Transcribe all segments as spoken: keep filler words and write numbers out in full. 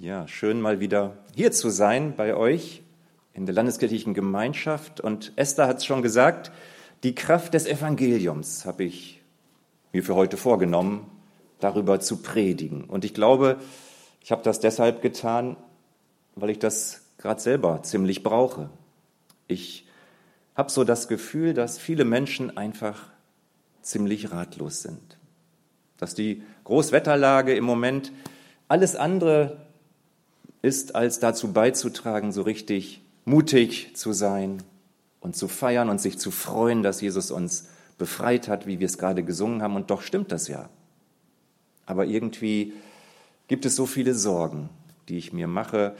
Ja, schön mal wieder hier zu sein bei euch in der landeskirchlichen Gemeinschaft. Und Esther hat es schon gesagt, die Kraft des Evangeliums habe ich mir für heute vorgenommen, darüber zu predigen. Und ich glaube, ich habe das deshalb getan, weil ich das gerade selber ziemlich brauche. Ich habe so das Gefühl, dass viele Menschen einfach ziemlich ratlos sind. Dass die Großwetterlage im Moment alles andere ist, als dazu beizutragen, so richtig mutig zu sein und zu feiern und sich zu freuen, dass Jesus uns befreit hat, wie wir es gerade gesungen haben. Und doch stimmt das ja. Aber irgendwie gibt es so viele Sorgen, die ich mir mache.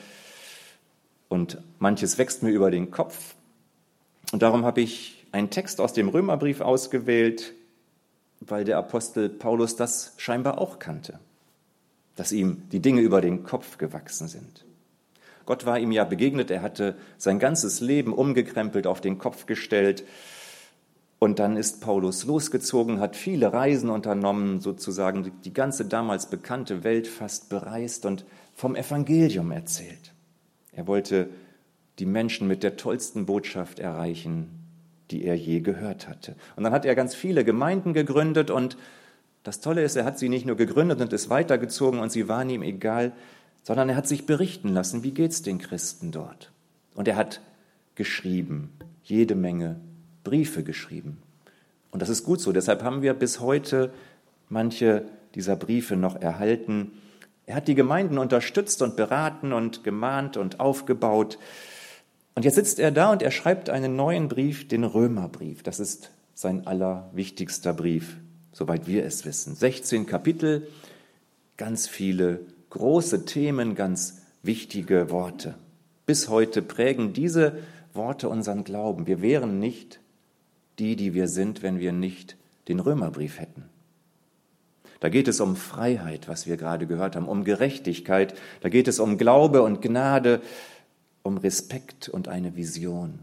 Und manches wächst mir über den Kopf. Und darum habe ich einen Text aus dem Römerbrief ausgewählt, weil der Apostel Paulus das scheinbar auch kannte, dass ihm die Dinge über den Kopf gewachsen sind. Gott war ihm ja begegnet, er hatte sein ganzes Leben umgekrempelt, auf den Kopf gestellt. Und dann ist Paulus losgezogen, hat viele Reisen unternommen, sozusagen die ganze damals bekannte Welt fast bereist und vom Evangelium erzählt. Er wollte die Menschen mit der tollsten Botschaft erreichen, die er je gehört hatte. Und dann hat er ganz viele Gemeinden gegründet und das Tolle ist, er hat sie nicht nur gegründet und ist weitergezogen und sie waren ihm egal, sondern er hat sich berichten lassen, wie geht's den Christen dort. Und er hat geschrieben, jede Menge Briefe geschrieben. Und das ist gut so, deshalb haben wir bis heute manche dieser Briefe noch erhalten. Er hat die Gemeinden unterstützt und beraten und gemahnt und aufgebaut. Und jetzt sitzt er da und er schreibt einen neuen Brief, den Römerbrief. Das ist sein allerwichtigster Brief, soweit wir es wissen. sechzehn Kapitel, ganz viele große Themen, ganz wichtige Worte. Bis heute prägen diese Worte unseren Glauben. Wir wären nicht die, die wir sind, wenn wir nicht den Römerbrief hätten. Da geht es um Freiheit, was wir gerade gehört haben, um Gerechtigkeit. Da geht es um Glaube und Gnade, um Respekt und eine Vision.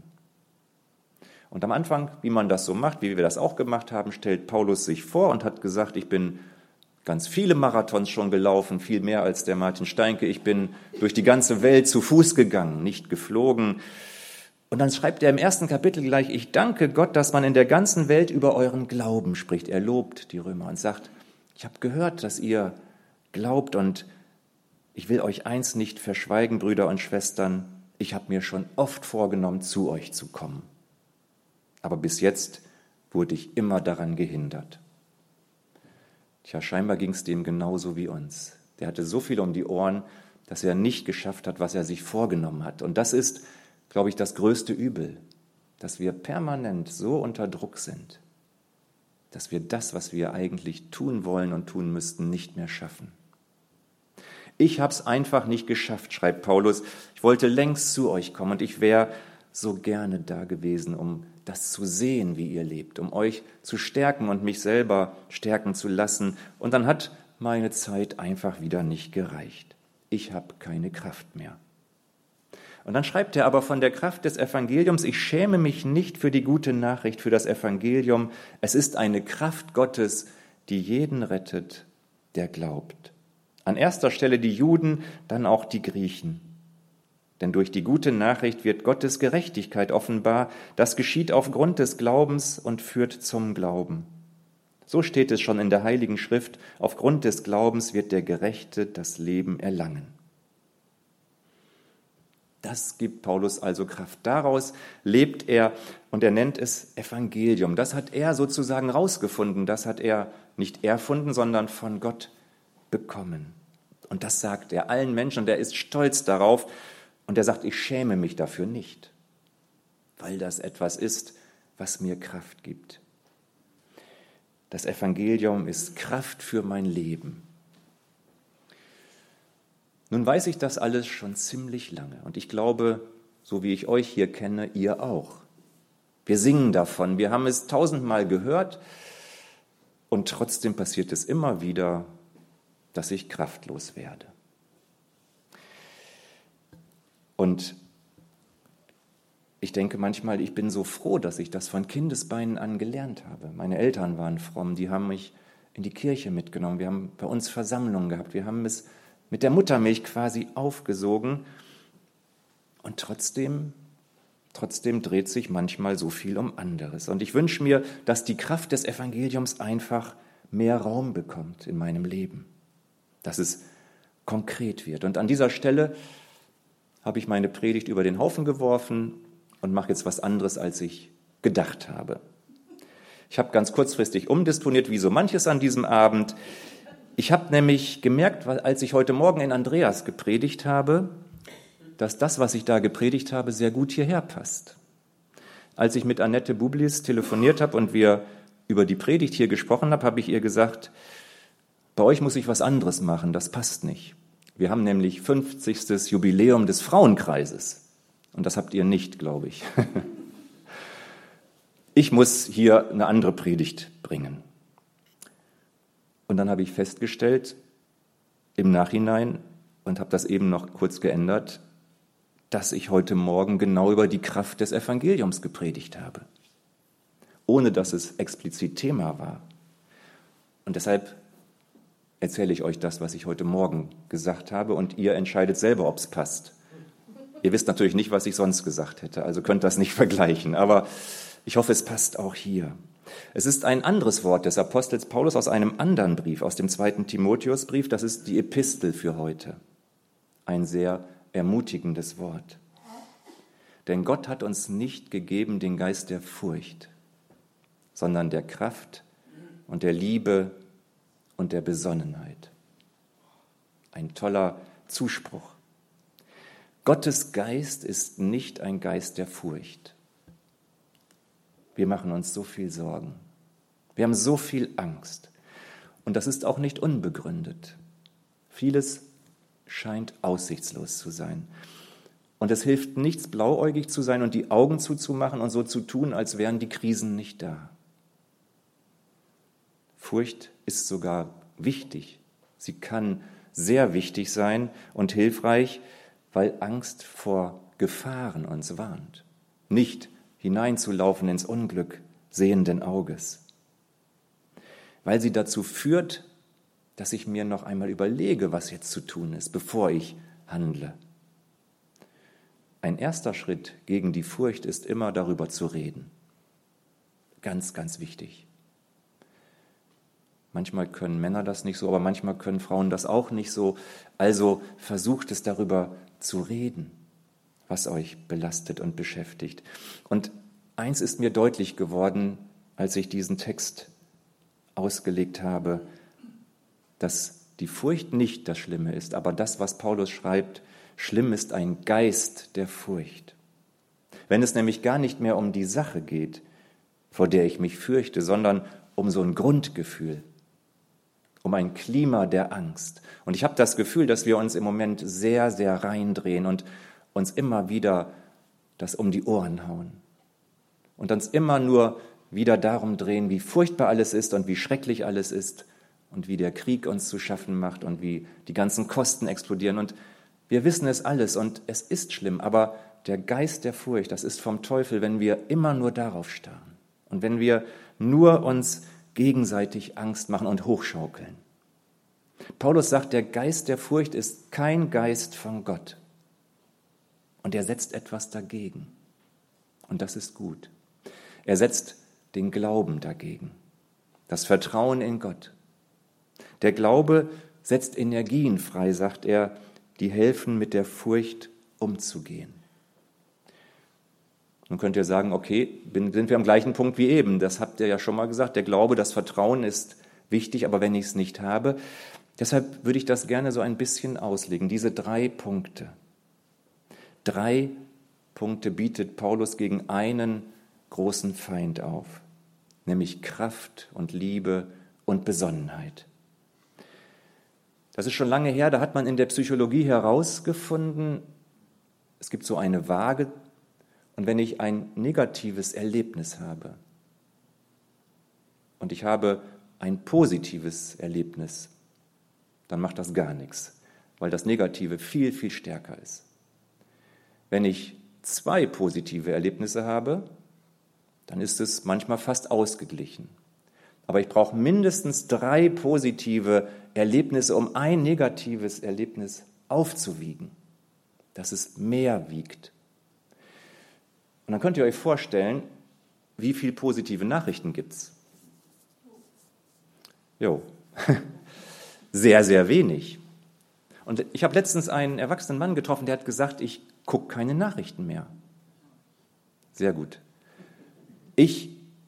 Und am Anfang, wie man das so macht, wie wir das auch gemacht haben, stellt Paulus sich vor und hat gesagt, ich bin ganz viele Marathons schon gelaufen, viel mehr als der Martin Steinke. Ich bin durch die ganze Welt zu Fuß gegangen, nicht geflogen. Und dann schreibt er im ersten Kapitel gleich, ich danke Gott, dass man in der ganzen Welt über euren Glauben spricht. Er lobt die Römer und sagt, ich habe gehört, dass ihr glaubt und ich will euch eins nicht verschweigen, Brüder und Schwestern, ich habe mir schon oft vorgenommen, zu euch zu kommen. Aber bis jetzt wurde ich immer daran gehindert. Tja, scheinbar ging es dem genauso wie uns. Der hatte so viel um die Ohren, dass er nicht geschafft hat, was er sich vorgenommen hat. Und das ist, glaube ich, das größte Übel, dass wir permanent so unter Druck sind, dass wir das, was wir eigentlich tun wollen und tun müssten, nicht mehr schaffen. Ich habe es einfach nicht geschafft, schreibt Paulus. Ich wollte längst zu euch kommen und ich wäre so gerne da gewesen, um das zu sehen, wie ihr lebt, um euch zu stärken und mich selber stärken zu lassen. Und dann hat meine Zeit einfach wieder nicht gereicht. Ich habe keine Kraft mehr. Und dann schreibt er aber von der Kraft des Evangeliums, ich schäme mich nicht für die gute Nachricht, für das Evangelium. Es ist eine Kraft Gottes, die jeden rettet, der glaubt. An erster Stelle die Juden, dann auch die Griechen. Denn durch die gute Nachricht wird Gottes Gerechtigkeit offenbar. Das geschieht aufgrund des Glaubens und führt zum Glauben. So steht es schon in der Heiligen Schrift, aufgrund des Glaubens wird der Gerechte das Leben erlangen. Das gibt Paulus also Kraft. Daraus lebt er und er nennt es Evangelium. Das hat er sozusagen rausgefunden. Das hat er nicht erfunden, sondern von Gott bekommen. Und das sagt er allen Menschen und er ist stolz darauf. Und er sagt, ich schäme mich dafür nicht, weil das etwas ist, was mir Kraft gibt. Das Evangelium ist Kraft für mein Leben. Nun weiß ich das alles schon ziemlich lange und ich glaube, so wie ich euch hier kenne, ihr auch. Wir singen davon, wir haben es tausendmal gehört und trotzdem passiert es immer wieder, dass ich kraftlos werde. Und ich denke manchmal, ich bin so froh, dass ich das von Kindesbeinen an gelernt habe. Meine Eltern waren fromm, die haben mich in die Kirche mitgenommen, wir haben bei uns Versammlungen gehabt, wir haben es mit der Muttermilch quasi aufgesogen. Und trotzdem, trotzdem dreht sich manchmal so viel um anderes. Und ich wünsche mir, dass die Kraft des Evangeliums einfach mehr Raum bekommt in meinem Leben, dass es konkret wird. Und an dieser Stelle habe ich meine Predigt über den Haufen geworfen und mache jetzt was anderes, als ich gedacht habe. Ich habe ganz kurzfristig umdisponiert, wie so manches an diesem Abend. Ich habe nämlich gemerkt, als ich heute Morgen in Andreas gepredigt habe, dass das, was ich da gepredigt habe, sehr gut hierher passt. Als ich mit Annette Bublis telefoniert habe und wir über die Predigt hier gesprochen haben, habe ich ihr gesagt, bei euch muss ich was anderes machen, das passt nicht. Wir haben nämlich fünfzigstes Jubiläum des Frauenkreises. Und das habt ihr nicht, glaube ich. Ich muss hier eine andere Predigt bringen. Und dann habe ich festgestellt, im Nachhinein, und habe das eben noch kurz geändert, dass ich heute Morgen genau über die Kraft des Evangeliums gepredigt habe, ohne dass es explizit Thema war. Und deshalb erzähle ich euch das, was ich heute Morgen gesagt habe, und ihr entscheidet selber, ob es passt. Ihr wisst natürlich nicht, was ich sonst gesagt hätte, also könnt das nicht vergleichen, aber ich hoffe, es passt auch hier. Es ist ein anderes Wort des Apostels Paulus aus einem anderen Brief, aus dem zweiten Timotheusbrief, das ist die Epistel für heute. Ein sehr ermutigendes Wort. Denn Gott hat uns nicht gegeben den Geist der Furcht, sondern der Kraft und der Liebe und der Besonnenheit. Ein toller Zuspruch. Gottes Geist ist nicht ein Geist der Furcht. Wir machen uns so viel Sorgen. Wir haben so viel Angst. Und das ist auch nicht unbegründet. Vieles scheint aussichtslos zu sein. Und es hilft nichts, blauäugig zu sein und die Augen zuzumachen und so zu tun, als wären die Krisen nicht da. Furcht ist sogar wichtig. Sie kann sehr wichtig sein und hilfreich, weil Angst vor Gefahren uns warnt. Nicht hineinzulaufen ins Unglück sehenden Auges. Weil sie dazu führt, dass ich mir noch einmal überlege, was jetzt zu tun ist, bevor ich handle. Ein erster Schritt gegen die Furcht ist immer, darüber zu reden. Ganz, ganz wichtig. Manchmal können Männer das nicht so, aber manchmal können Frauen das auch nicht so. Also versucht es, darüber zu reden, was euch belastet und beschäftigt. Und eins ist mir deutlich geworden, als ich diesen Text ausgelegt habe, dass die Furcht nicht das Schlimme ist, aber das, was Paulus schreibt, schlimm ist ein Geist der Furcht. Wenn es nämlich gar nicht mehr um die Sache geht, vor der ich mich fürchte, sondern um so ein Grundgefühl, um ein Klima der Angst. Und ich habe das Gefühl, dass wir uns im Moment sehr, sehr reindrehen und uns immer wieder das um die Ohren hauen. Und uns immer nur wieder darum drehen, wie furchtbar alles ist und wie schrecklich alles ist und wie der Krieg uns zu schaffen macht und wie die ganzen Kosten explodieren. Und wir wissen es alles und es ist schlimm, aber der Geist der Furcht, das ist vom Teufel, wenn wir immer nur darauf starren und wenn wir nur uns gegenseitig Angst machen und hochschaukeln. Paulus sagt, der Geist der Furcht ist kein Geist von Gott. Und er setzt etwas dagegen. Und das ist gut. Er setzt den Glauben dagegen, das Vertrauen in Gott. Der Glaube setzt Energien frei, sagt er, die helfen, mit der Furcht umzugehen. Nun könnt ihr sagen, okay, sind wir am gleichen Punkt wie eben. Das habt ihr ja schon mal gesagt. Der Glaube, das Vertrauen ist wichtig, aber wenn ich es nicht habe, deshalb würde ich das gerne so ein bisschen auslegen. Diese drei Punkte. Drei Punkte bietet Paulus gegen einen großen Feind auf, nämlich Kraft und Liebe und Besonnenheit. Das ist schon lange her, da hat man in der Psychologie herausgefunden, es gibt so eine Waage, und wenn ich ein negatives Erlebnis habe und ich habe ein positives Erlebnis, dann macht das gar nichts, weil das Negative viel, viel stärker ist. Wenn ich zwei positive Erlebnisse habe, dann ist es manchmal fast ausgeglichen. Aber ich brauche mindestens drei positive Erlebnisse, um ein negatives Erlebnis aufzuwiegen, dass es mehr wiegt. Und dann könnt ihr euch vorstellen, wie viele positive Nachrichten gibt es? Jo, sehr, sehr wenig. Und ich habe letztens einen erwachsenen Mann getroffen, der hat gesagt, ich gucke keine Nachrichten mehr. Sehr gut. Ich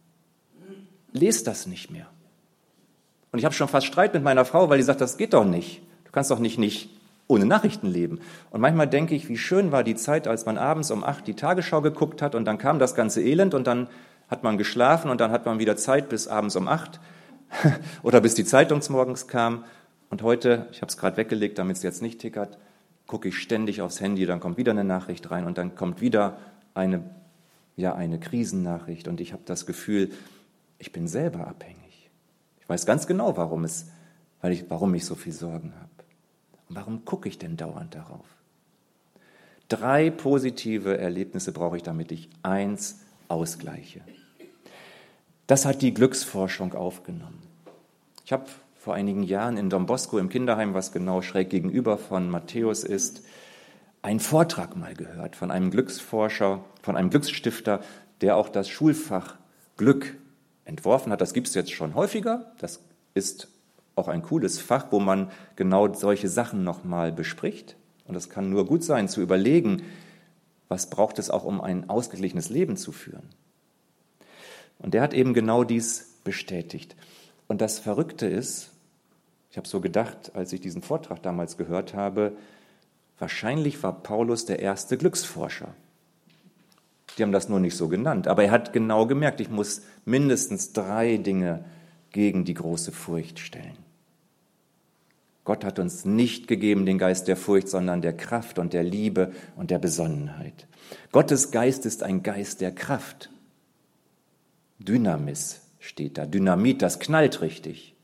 lese das nicht mehr. Und ich habe schon fast Streit mit meiner Frau, weil die sagt, das geht doch nicht. Du kannst doch nicht, nicht ohne Nachrichten leben. Und manchmal denke ich, wie schön war die Zeit, als man abends um acht die Tagesschau geguckt hat und dann kam das ganze Elend und dann hat man geschlafen und dann hat man wieder Zeit bis abends um acht oder bis die Zeitung morgens kam. Und heute, ich habe es gerade weggelegt, damit es jetzt nicht tickert, gucke ich ständig aufs Handy, dann kommt wieder eine Nachricht rein und dann kommt wieder eine, ja, eine Krisennachricht. Und ich habe das Gefühl, ich bin selber abhängig. Ich weiß ganz genau, warum, es, weil ich, warum ich so viel Sorgen habe. Und warum gucke ich denn dauernd darauf? Drei positive Erlebnisse brauche ich, damit ich eins ausgleiche. Das hat die Glücksforschung aufgenommen. Ich habe vor einigen Jahren in Don Bosco im Kinderheim, was genau schräg gegenüber von Matthäus ist, einen Vortrag mal gehört von einem Glücksforscher, von einem Glücksstifter, der auch das Schulfach Glück entworfen hat. Das gibt es jetzt schon häufiger. Das ist auch ein cooles Fach, wo man genau solche Sachen nochmal bespricht. Und es kann nur gut sein, zu überlegen, was braucht es auch, um ein ausgeglichenes Leben zu führen. Und der hat eben genau dies bestätigt. Und das Verrückte ist, ich habe so gedacht, als ich diesen Vortrag damals gehört habe, wahrscheinlich war Paulus der erste Glücksforscher. Die haben das nur nicht so genannt, aber er hat genau gemerkt, ich muss mindestens drei Dinge gegen die große Furcht stellen. Gott hat uns nicht gegeben den Geist der Furcht, sondern der Kraft und der Liebe und der Besonnenheit. Gottes Geist ist ein Geist der Kraft. Dynamis steht da, Dynamit, das knallt richtig.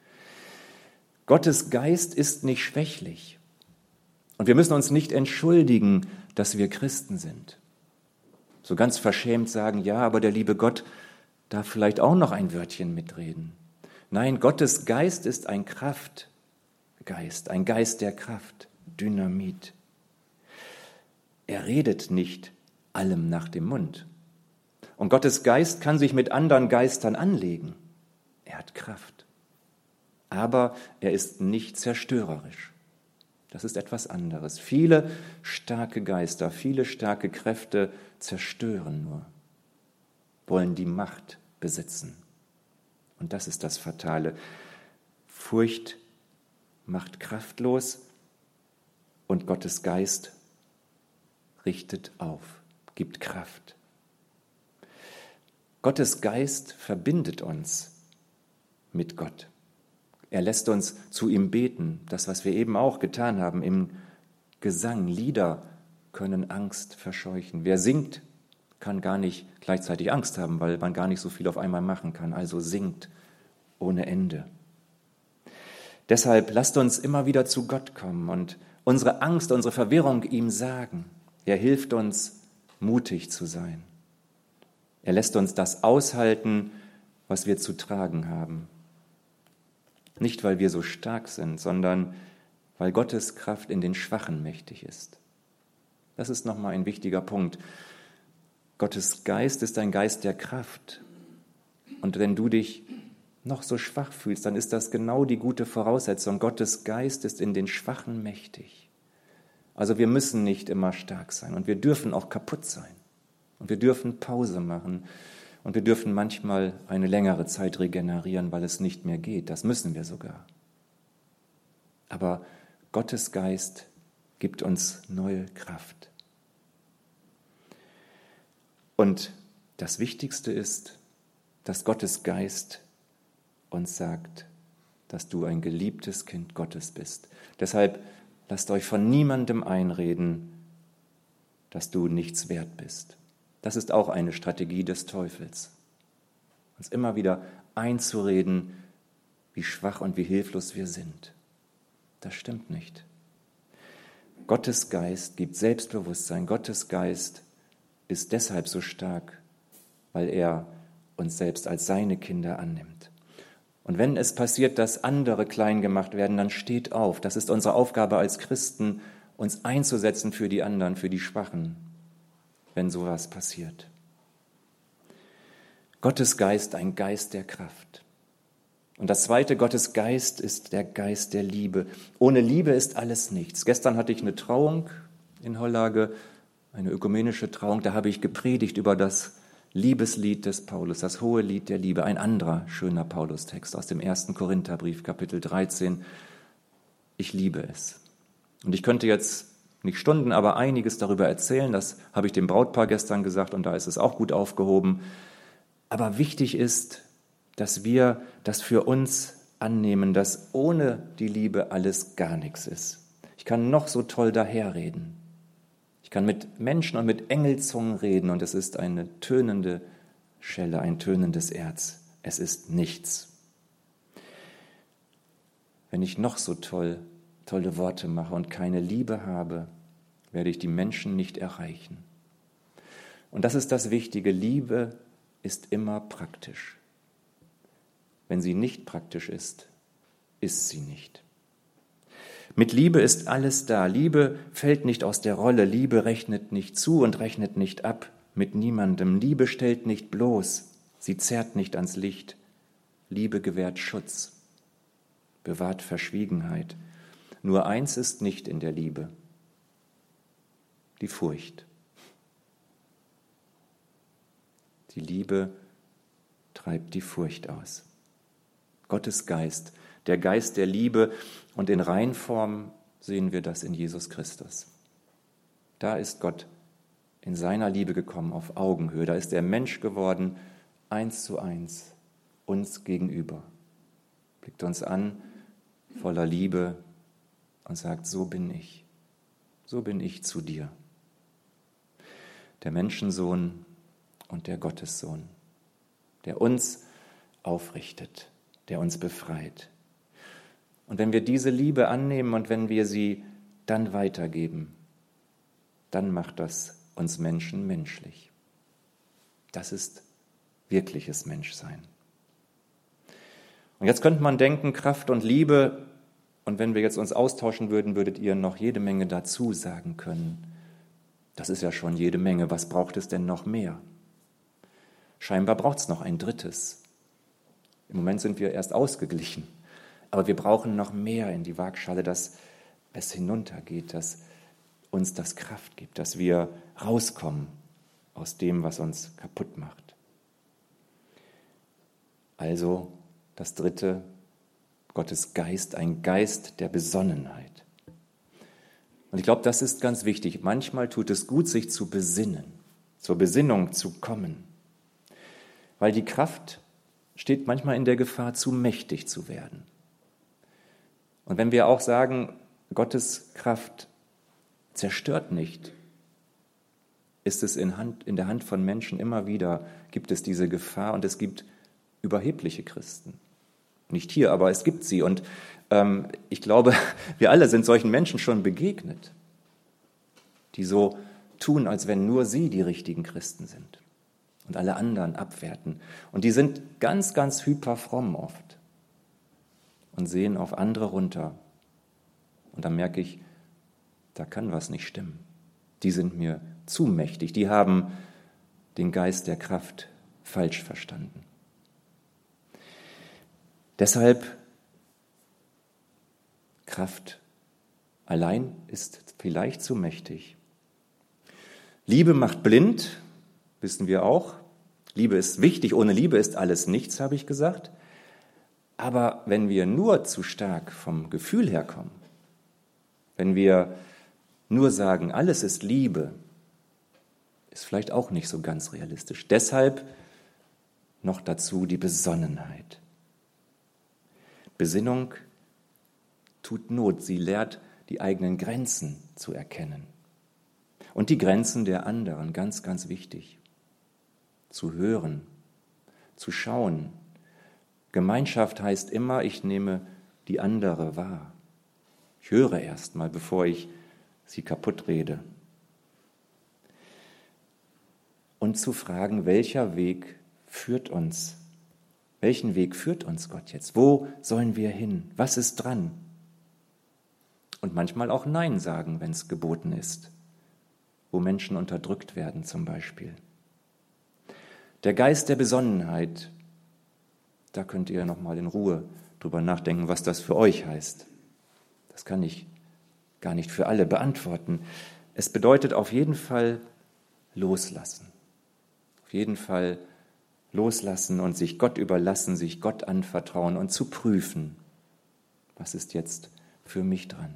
Gottes Geist ist nicht schwächlich. Und wir müssen uns nicht entschuldigen, dass wir Christen sind. So ganz verschämt sagen, ja, aber der liebe Gott darf vielleicht auch noch ein Wörtchen mitreden. Nein, Gottes Geist ist ein Kraftgeist, ein Geist der Kraft, Dynamit. Er redet nicht allem nach dem Mund. Und Gottes Geist kann sich mit anderen Geistern anlegen. Er hat Kraft. Aber er ist nicht zerstörerisch. Das ist etwas anderes. Viele starke Geister, viele starke Kräfte zerstören nur, wollen die Macht besitzen. Und das ist das Fatale. Furcht macht kraftlos und Gottes Geist richtet auf, gibt Kraft. Gottes Geist verbindet uns mit Gott. Er lässt uns zu ihm beten, das, was wir eben auch getan haben im Gesang. Lieder können Angst verscheuchen. Wer singt, kann gar nicht gleichzeitig Angst haben, weil man gar nicht so viel auf einmal machen kann. Also singt ohne Ende. Deshalb lasst uns immer wieder zu Gott kommen und unsere Angst, unsere Verwirrung ihm sagen. Er hilft uns, mutig zu sein. Er lässt uns das aushalten, was wir zu tragen haben. Nicht, weil wir so stark sind, sondern weil Gottes Kraft in den Schwachen mächtig ist. Das ist nochmal ein wichtiger Punkt. Gottes Geist ist ein Geist der Kraft. Und wenn du dich noch so schwach fühlst, dann ist das genau die gute Voraussetzung. Gottes Geist ist in den Schwachen mächtig. Also wir müssen nicht immer stark sein und wir dürfen auch kaputt sein. Und wir dürfen Pause machen und wir dürfen manchmal eine längere Zeit regenerieren, weil es nicht mehr geht. Das müssen wir sogar. Aber Gottes Geist gibt uns neue Kraft. Und das Wichtigste ist, dass Gottes Geist uns sagt, dass du ein geliebtes Kind Gottes bist. Deshalb lasst euch von niemandem einreden, dass du nichts wert bist. Das ist auch eine Strategie des Teufels, uns immer wieder einzureden, wie schwach und wie hilflos wir sind. Das stimmt nicht. Gottes Geist gibt Selbstbewusstsein. Gottes Geist ist deshalb so stark, weil er uns selbst als seine Kinder annimmt. Und wenn es passiert, dass andere klein gemacht werden, dann steht auf. Das ist unsere Aufgabe als Christen, uns einzusetzen für die anderen, für die Schwachen, wenn sowas passiert. Gottes Geist, ein Geist der Kraft. Und das zweite, Gottes Geist ist der Geist der Liebe. Ohne Liebe ist alles nichts. Gestern hatte ich eine Trauung in Hollage, eine ökumenische Trauung, da habe ich gepredigt über das Liebeslied des Paulus, das hohe Lied der Liebe, ein anderer schöner Paulus-Text aus dem ersten Korintherbrief, Kapitel dreizehn. Ich liebe es. Und ich könnte jetzt nicht Stunden, aber einiges darüber erzählen. Das habe ich dem Brautpaar gestern gesagt und da ist es auch gut aufgehoben. Aber wichtig ist, dass wir das für uns annehmen, dass ohne die Liebe alles gar nichts ist. Ich kann noch so toll daherreden. Ich kann mit Menschen und mit Engelzungen reden und es ist eine tönende Schelle, ein tönendes Erz. Es ist nichts. Wenn ich noch so toll, tolle Worte mache und keine Liebe habe, werde ich die Menschen nicht erreichen. Und das ist das Wichtige. Liebe ist immer praktisch. Wenn sie nicht praktisch ist, ist sie nicht. Mit Liebe ist alles da. Liebe fällt nicht aus der Rolle. Liebe rechnet nicht zu und rechnet nicht ab mit niemandem. Liebe stellt nicht bloß. Sie zerrt nicht ans Licht. Liebe gewährt Schutz, bewahrt Verschwiegenheit. Nur eins ist nicht in der Liebe: die Furcht. Die Liebe treibt die Furcht aus. Gottes Geist, der Geist der Liebe, und in Reinform sehen wir das in Jesus Christus. Da ist Gott in seiner Liebe gekommen auf Augenhöhe. Da ist er Mensch geworden, eins zu eins, uns gegenüber. Blickt uns an, voller Liebe, und sagt: So bin ich, so bin ich zu dir. Der Menschensohn und der Gottessohn, der uns aufrichtet, der uns befreit. Und wenn wir diese Liebe annehmen und wenn wir sie dann weitergeben, dann macht das uns Menschen menschlich. Das ist wirkliches Menschsein. Und jetzt könnte man denken, Kraft und Liebe, und wenn wir jetzt uns austauschen würden, würdet ihr noch jede Menge dazu sagen können. Das ist ja schon jede Menge. Was braucht es denn noch mehr? Scheinbar braucht es noch ein drittes. Im Moment sind wir erst ausgeglichen. Aber wir brauchen noch mehr in die Waagschale, dass es hinuntergeht, dass uns das Kraft gibt, dass wir rauskommen aus dem, was uns kaputt macht. Also das Dritte, Gottes Geist, ein Geist der Besonnenheit. Und ich glaube, das ist ganz wichtig. Manchmal tut es gut, sich zu besinnen, zur Besinnung zu kommen. Weil die Kraft steht manchmal in der Gefahr, zu mächtig zu werden. Und wenn wir auch sagen, Gottes Kraft zerstört nicht, ist es in, Hand, in der Hand von Menschen immer wieder, gibt es diese Gefahr, und es gibt überhebliche Christen. Nicht hier, aber es gibt sie. Und ähm, ich glaube, wir alle sind solchen Menschen schon begegnet, die so tun, als wenn nur sie die richtigen Christen sind und alle anderen abwerten. Und die sind ganz, ganz hyperfromm oft und sehen auf andere runter. Und dann merke ich, da kann was nicht stimmen. Die sind mir zu mächtig. Die haben den Geist der Kraft falsch verstanden. Deshalb, Kraft allein ist vielleicht zu mächtig. Liebe macht blind, wissen wir auch. Liebe ist wichtig, ohne Liebe ist alles nichts, habe ich gesagt. Aber wenn wir nur zu stark vom Gefühl herkommen, wenn wir nur sagen, alles ist Liebe, ist vielleicht auch nicht so ganz realistisch. Deshalb noch dazu die Besonnenheit. Besinnung tut Not, sie lehrt, die eigenen Grenzen zu erkennen. Und die Grenzen der anderen, ganz, ganz wichtig. Zu hören, zu schauen. Gemeinschaft heißt immer, ich nehme die andere wahr. Ich höre erst mal, bevor ich sie kaputt rede. Und zu fragen, welcher Weg führt uns Welchen Weg führt uns Gott jetzt? Wo sollen wir hin? Was ist dran? Und manchmal auch Nein sagen, wenn es geboten ist, wo Menschen unterdrückt werden zum Beispiel. Der Geist der Besonnenheit, da könnt ihr noch mal in Ruhe drüber nachdenken, was das für euch heißt. Das kann ich gar nicht für alle beantworten. Es bedeutet auf jeden Fall loslassen. Auf jeden Fall loslassen und sich Gott überlassen, sich Gott anvertrauen und zu prüfen, was ist jetzt für mich dran.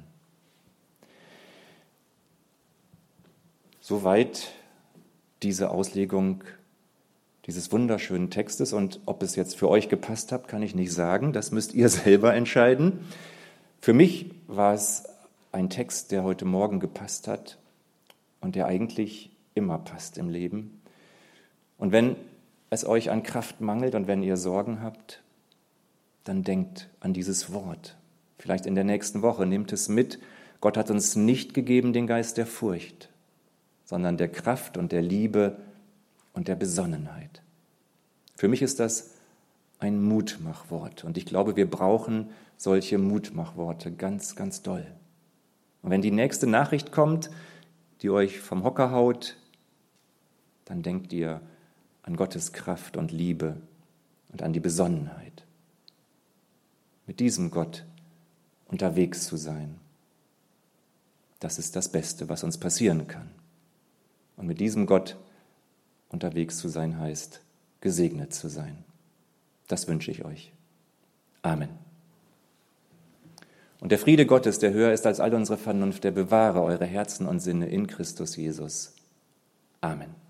Soweit diese Auslegung dieses wunderschönen Textes, und ob es jetzt für euch gepasst hat, kann ich nicht sagen, das müsst ihr selber entscheiden. Für mich war es ein Text, der heute Morgen gepasst hat und der eigentlich immer passt im Leben. Und wenn es euch an Kraft mangelt und wenn ihr Sorgen habt, dann denkt an dieses Wort. Vielleicht in der nächsten Woche, nehmt es mit. Gott hat uns nicht gegeben den Geist der Furcht, sondern der Kraft und der Liebe und der Besonnenheit. Für mich ist das ein Mutmachwort und ich glaube, wir brauchen solche Mutmachworte ganz, ganz doll. Und wenn die nächste Nachricht kommt, die euch vom Hocker haut, dann denkt ihr an Gottes Kraft und Liebe und an die Besonnenheit. Mit diesem Gott unterwegs zu sein, das ist das Beste, was uns passieren kann. Und mit diesem Gott unterwegs zu sein heißt, gesegnet zu sein. Das wünsche ich euch. Amen. Und der Friede Gottes, der höher ist als all unsere Vernunft, der bewahre eure Herzen und Sinne in Christus Jesus. Amen.